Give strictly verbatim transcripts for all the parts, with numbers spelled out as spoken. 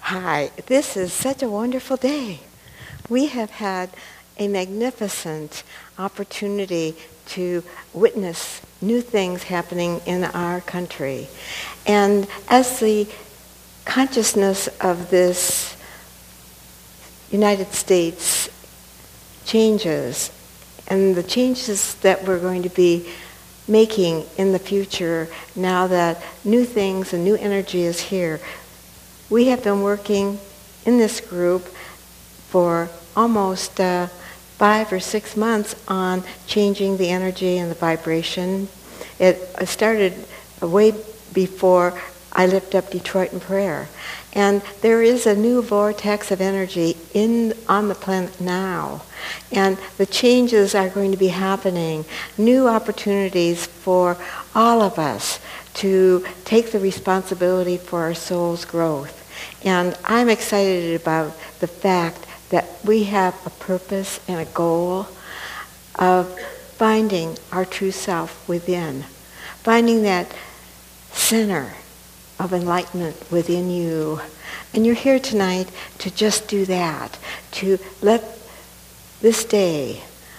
Hi, this is such a wonderful day. We have had a magnificent opportunity to witness new things happening in our country. And as the consciousness of this United States changes, and the changes that we're going to be making in the future now that new things and new energy is here, we have been working in this group for almost uh, five or six months on changing the energy and the vibration. It started way before I lifted up Detroit in prayer. And there is a new vortex of energy in on the planet now. And the changes are going to be happening, new opportunities for all of us to take the responsibility for our soul's growth. And I'm excited about the fact that we have a purpose and a goal of finding our true self within, finding that center of enlightenment within you. And you're here tonight to just do that, to let this day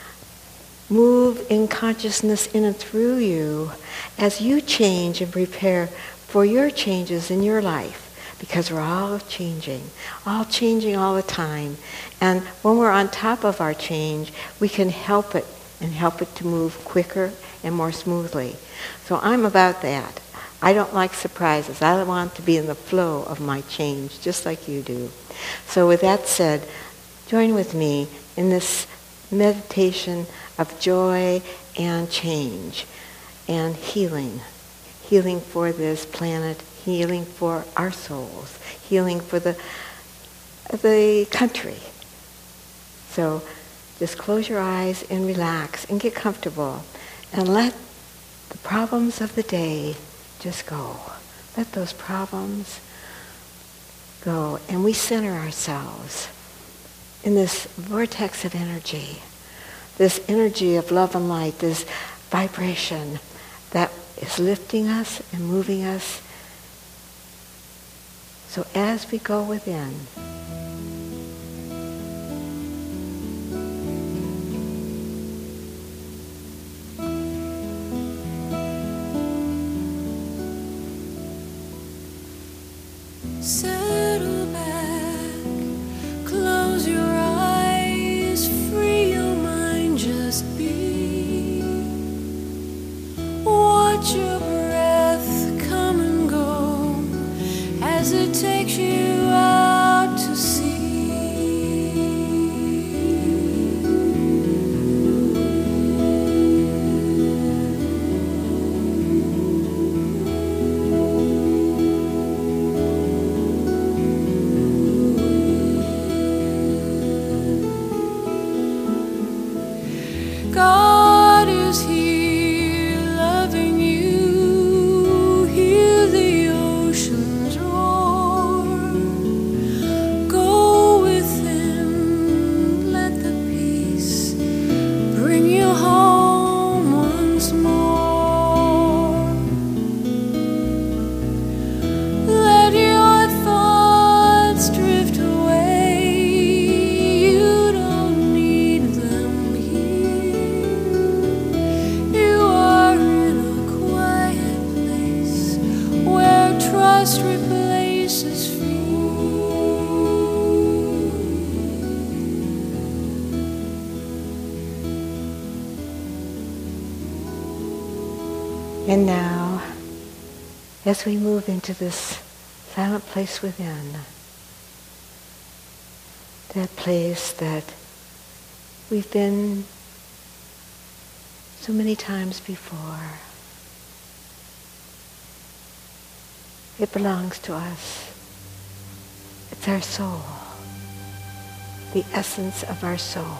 move in consciousness in and through you as you change and prepare for your changes in your life. Because we're all changing, all changing all the time. And when we're on top of our change, we can help it and help it to move quicker and more smoothly. So I'm about that. I don't like surprises. I want to be in the flow of my change, just like you do. So with that said, join with me in this meditation of joy and change and healing. Healing for this planet, healing for our souls, healing for the, the country. So just close your eyes and relax and get comfortable and let the problems of the day just go. Let those problems go. And we center ourselves in this vortex of energy, this energy of love and light, this vibration that is lifting us and moving us. So as we go within, settle back, close your eyes, free your mind, just be. Watch your breath come and go as it takes you out to sea. God is here loving you. Hear the oceans roar. Go within, let the peace bring you home once more. Let your thoughts drift away. You don't need them here. You are in a quiet place where trust replaces fear. and now, as we move into this silent place within, that place that we've been so many times before, it belongs to us. It's our soul, the essence of our soul.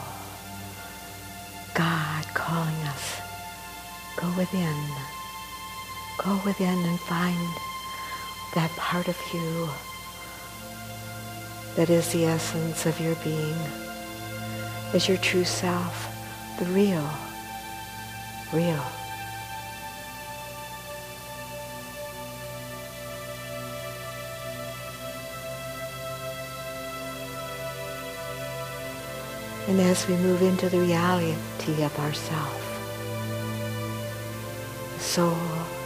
God calling us. Go within. Go within and find that part of you that is the essence of your being, is your true self, the real, real. And as we move into the reality of ourself, the soul,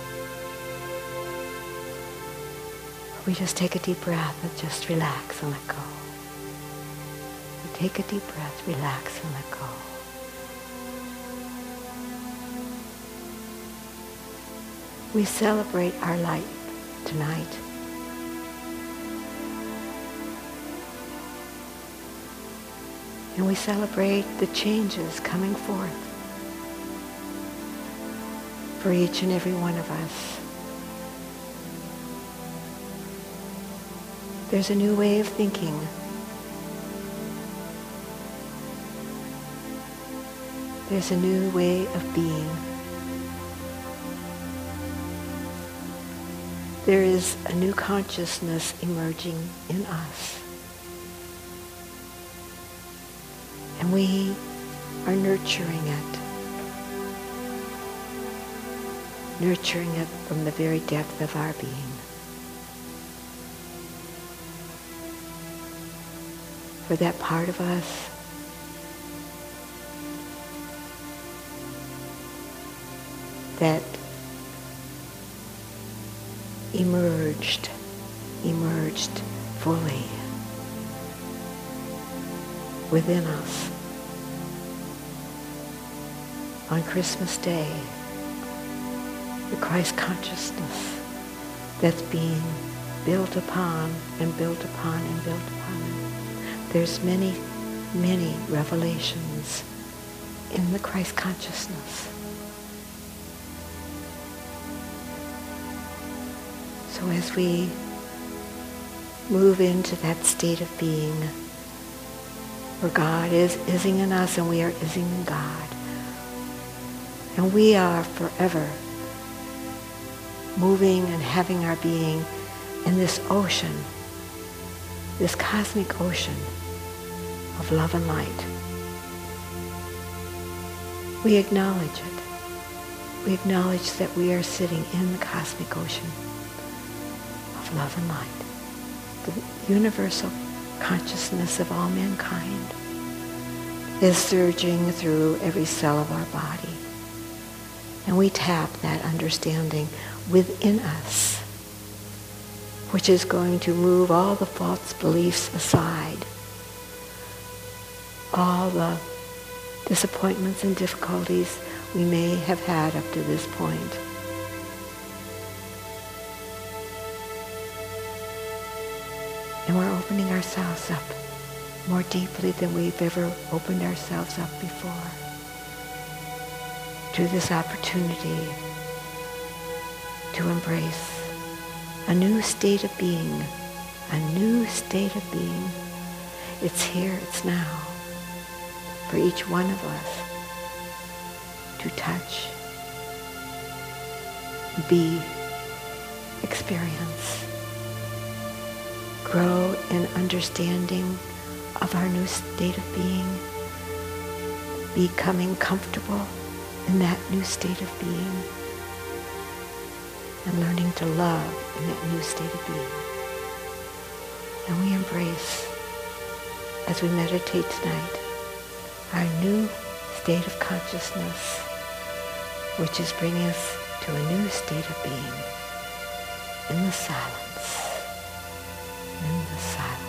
we just take a deep breath and just relax and let go. We take a deep breath, relax and let go. We celebrate our light tonight. And we celebrate the changes coming forth for each and every one of us. There's a new way of thinking. There's a new way of being. There is a new consciousness emerging in us. And we are nurturing it. Nurturing it from the very depth of our being. For that part of us that emerged, emerged fully within us on Christmas Day, the Christ consciousness that's being built upon and built upon and built upon. There's many, many revelations in the Christ consciousness. So as we move into that state of being where God is ising in us and we are ising in God, and we are forever moving and having our being in this ocean, this cosmic ocean of love and light. We acknowledge it. We acknowledge that we are sitting in the cosmic ocean of love and light, the universal consciousness of all mankind is surging through every cell of our body. And we tap that understanding within us, which is going to move all the false beliefs aside, all the disappointments and difficulties we may have had up to this point. And we're opening ourselves up more deeply than we've ever opened ourselves up before to this opportunity to embrace a new state of being, a new state of being. It's here, it's now, for each one of us to touch, be, experience, grow in understanding of our new state of being, becoming comfortable in that new state of being, and learning to love in that new state of being. And we embrace, as we meditate tonight, our new state of consciousness, which is bringing us to a new state of being in the silence, in the silence.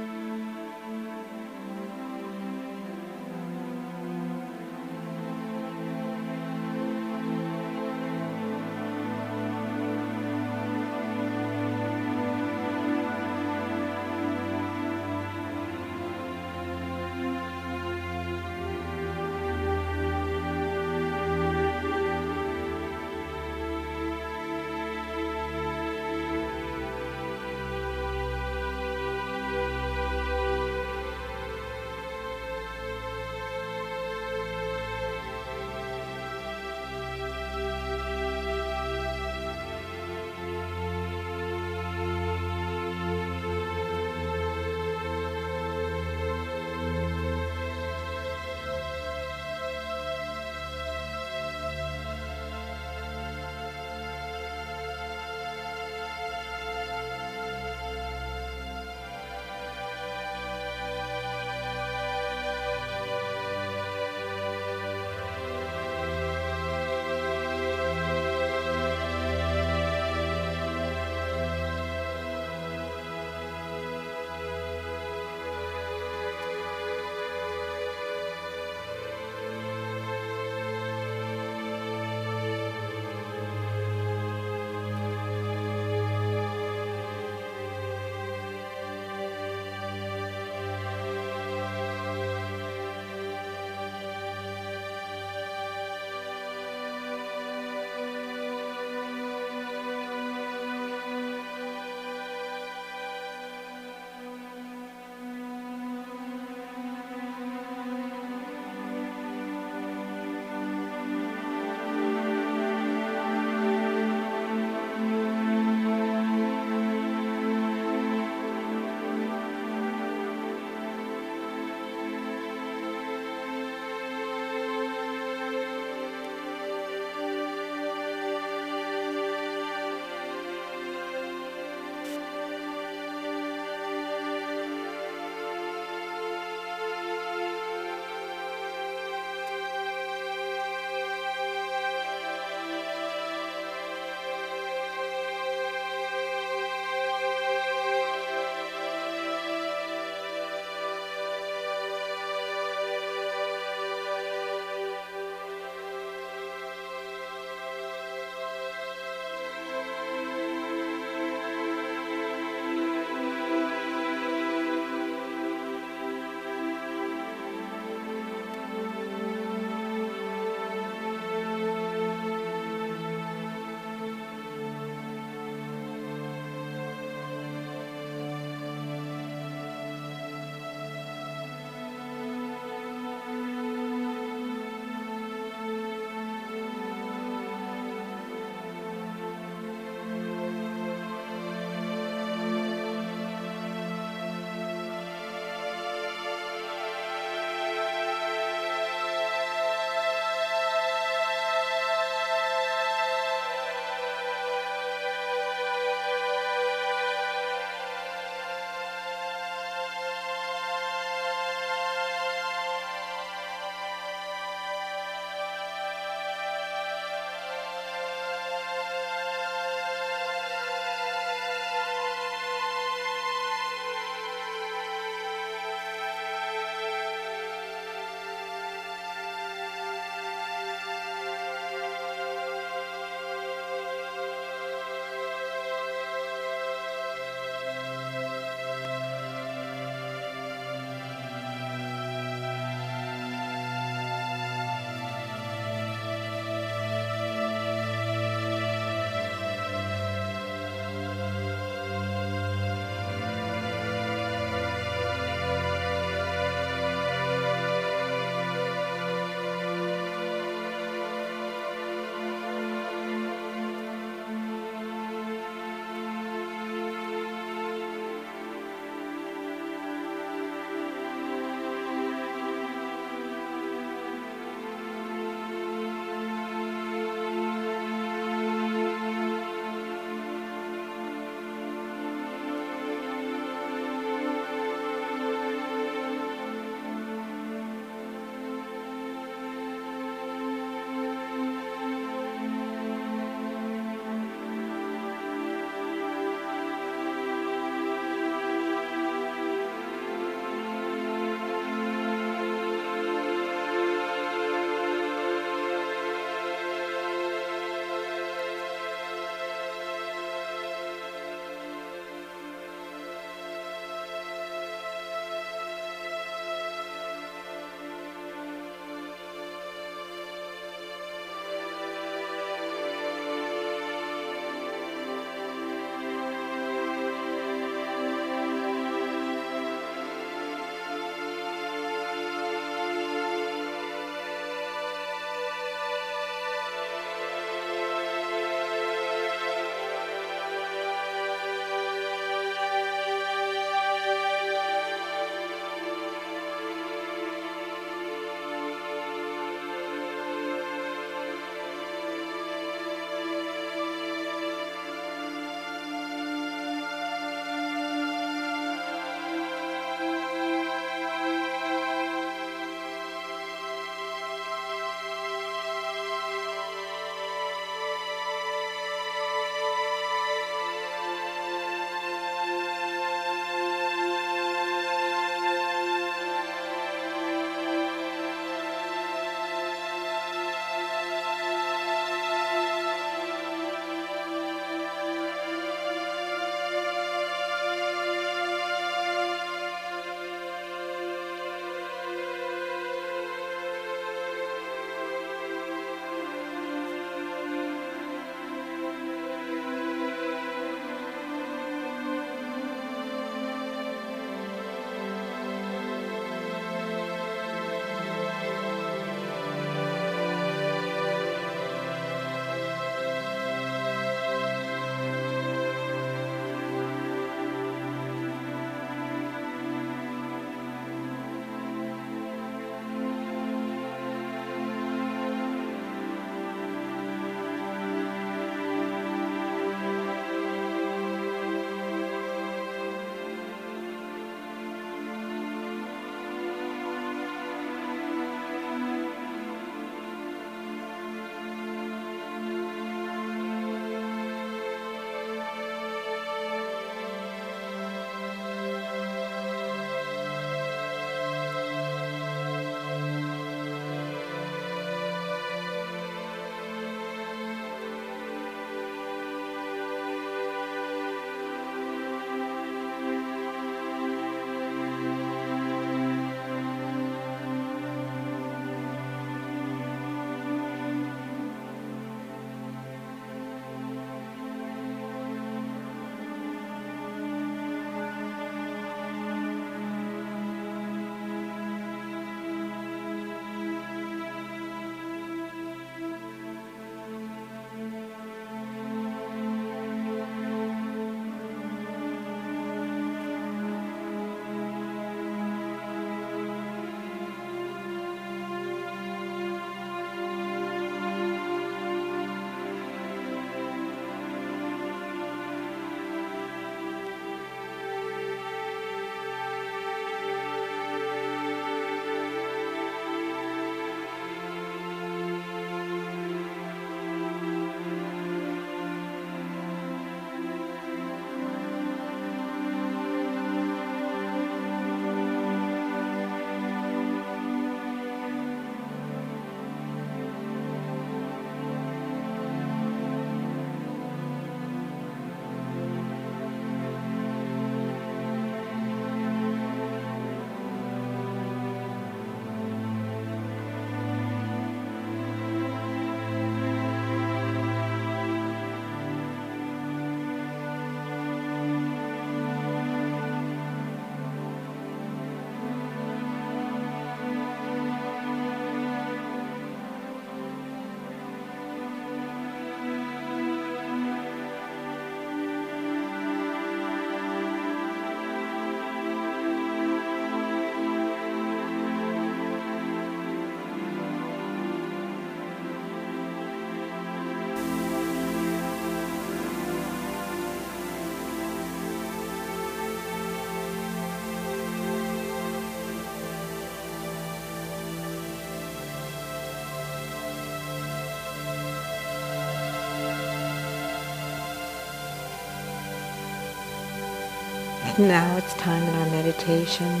Now it's time in our meditation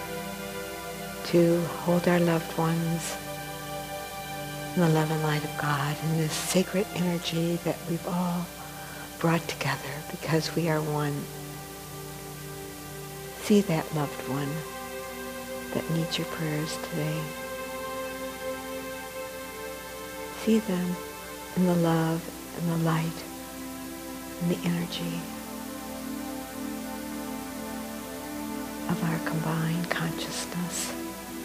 to hold our loved ones in the love and light of God, in this sacred energy that we've all brought together because we are one. See that loved one that needs your prayers today. See them in the love and the light and the energy of our combined consciousness.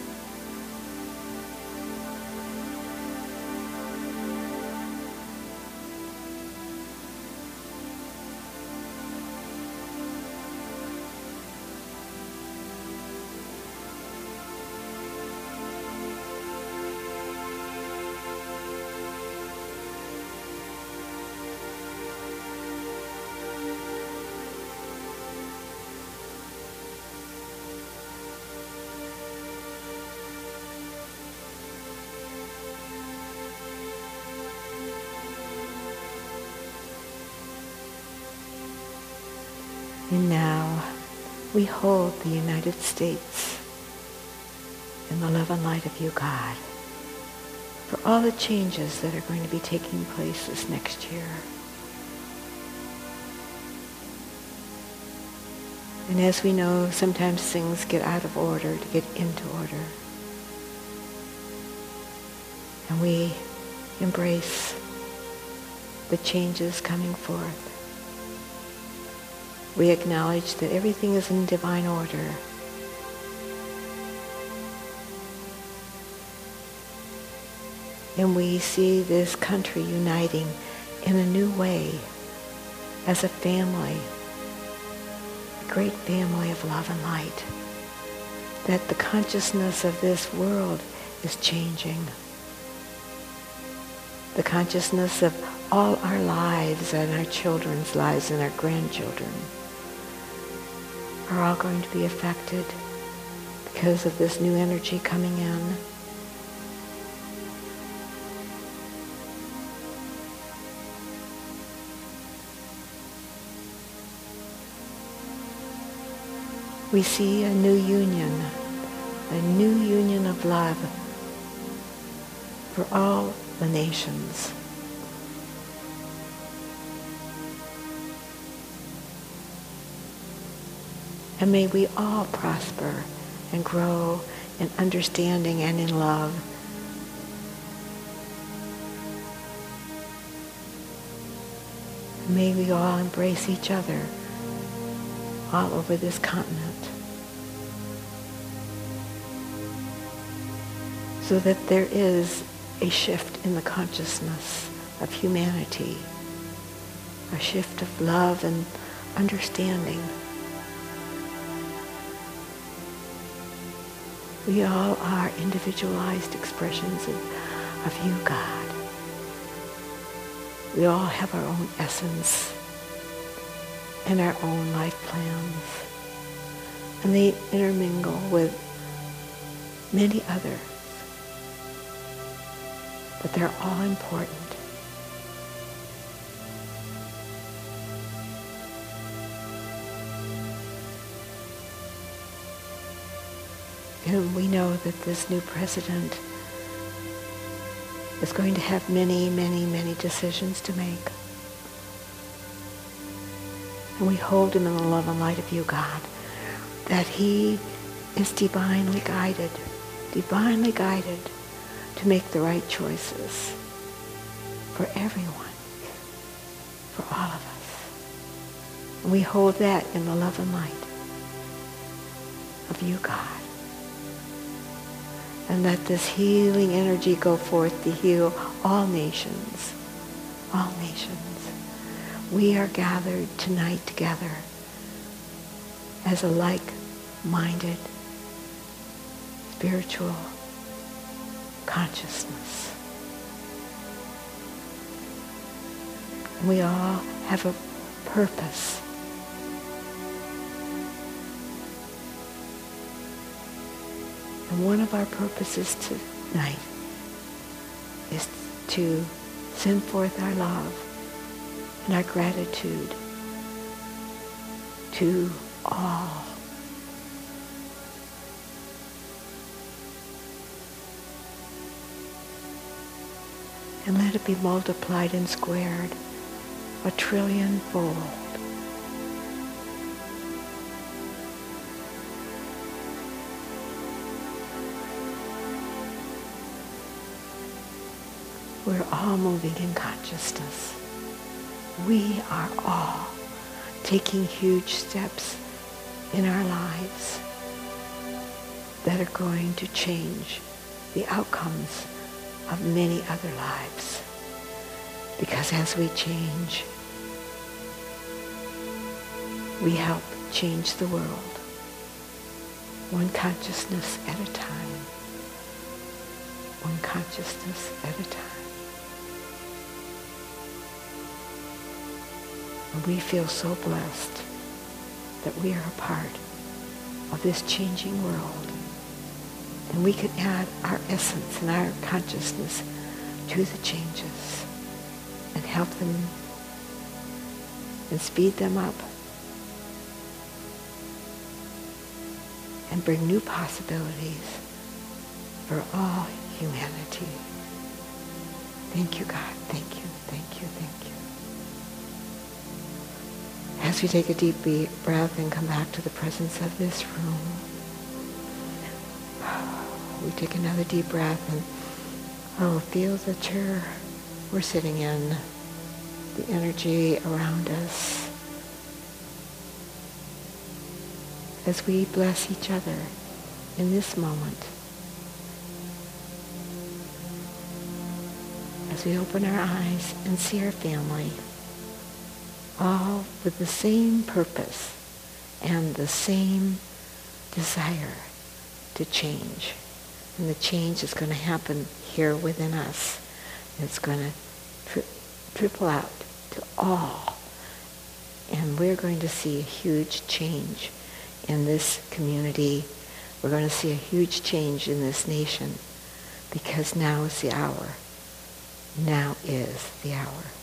And now we hold the United States in the love and light of you, God, for all the changes that are going to be taking place this next year. And as we know, sometimes things get out of order to get into order. And we embrace the changes coming forth. We acknowledge that everything is in divine order. And we see this country uniting in a new way as a family, a great family of love and light. That the consciousness of this world is changing. The consciousness of all our lives and our children's lives and our grandchildren are all going to be affected because of this new energy coming in. We see a new union, a new union of love for all the nations. And may we all prosper and grow in understanding and in love. May we all embrace each other all over this continent, so that there is a shift in the consciousness of humanity, a shift of love and understanding. We all are individualized expressions of, of you, God. We all have our own essence and our own life plans. And they intermingle with many others. But they're all important. And we know that this new president is going to have many, many, many decisions to make. And we hold him in the love and light of you, God, that he is divinely guided, divinely guided to make the right choices for everyone, for all of us. And we hold that in the love and light of you, God. And let this healing energy go forth to heal all nations, all nations. We are gathered tonight together as a like-minded spiritual consciousness. We all have a purpose. And one of our purposes tonight is to send forth our love and our gratitude to awe. And let it be multiplied and squared a trillion fold. We're all moving in consciousness. We are all taking huge steps in our lives that are going to change the outcomes of many other lives. Because as we change, we help change the world, one consciousness at a time, one consciousness at a time. And we feel so blessed that we are a part of this changing world. And we can add our essence and our consciousness to the changes and help them and speed them up and bring new possibilities for all humanity. Thank you, God. Thank you, thank you, thank you. As we take a deep breath and come back to the presence of this room, we take another deep breath and oh, feel the chair we're sitting in, the energy around us, as we bless each other in this moment, as we open our eyes and see our family, all with the same purpose and the same desire to change. And the change is going to happen here within us. It's going to tri- triple out to all. And we're going to see a huge change in this community. We're going to see a huge change in this nation, because now is the hour. Now is the hour.